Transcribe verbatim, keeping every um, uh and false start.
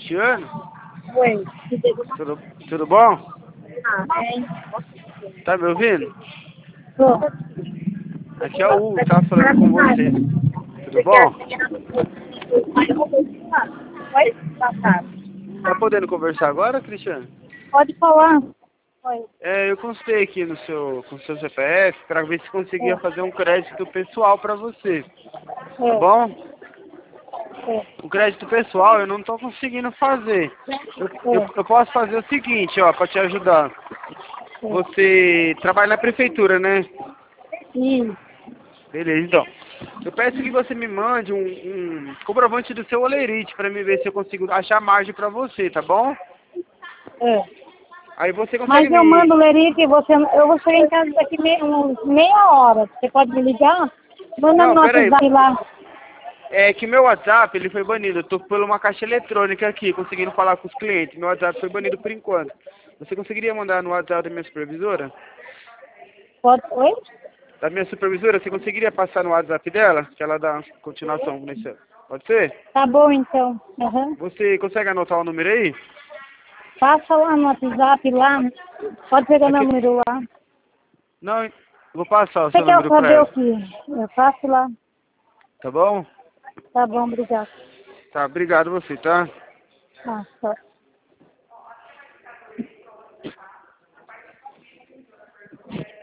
Cristiano? Oi. Tudo, tudo bom? Ah, Tá me ouvindo? tô. Aqui é o Hugo, tava falando com você. Tudo bom? Oi? Passado. Tá podendo conversar agora, Cristiano? Pode falar. Oi. É, eu consultei aqui no seu, com o seu C P F para ver se conseguia É. fazer um crédito pessoal para você. Tá É. bom? É. O crédito pessoal eu não tô conseguindo fazer. Eu, eu, É. eu posso fazer o seguinte, ó, para te ajudar. Você trabalha na prefeitura, né? Sim. Beleza, então. Eu peço que você me mande um, um comprovante do seu olerite para me ver se eu consigo achar margem para você, tá bom? É. Aí você consegue Mas eu mando o me... Lerique e você. Eu vou chegar em casa daqui meia, uns meia hora. Você pode me ligar? Manda Não, no peraí. WhatsApp lá. É que meu WhatsApp, ele foi banido. Eu tô por uma caixa eletrônica aqui, conseguindo falar com os clientes. Meu WhatsApp foi banido por enquanto. Você conseguiria mandar no WhatsApp da minha supervisora? Pode. Oi? Da minha supervisora, você conseguiria passar no WhatsApp dela? Que ela dá continuação nesse... Pode ser? Tá bom então. Aham. Você consegue anotar o número aí? Passa lá no WhatsApp lá. Pode pegar meu Aqui... número lá. Não, eu vou passar o Você seu quer número pra saber o ela. que? Eu passo lá. Tá bom? Tá bom, obrigado. Tá, obrigado você, tá? Ah, tá.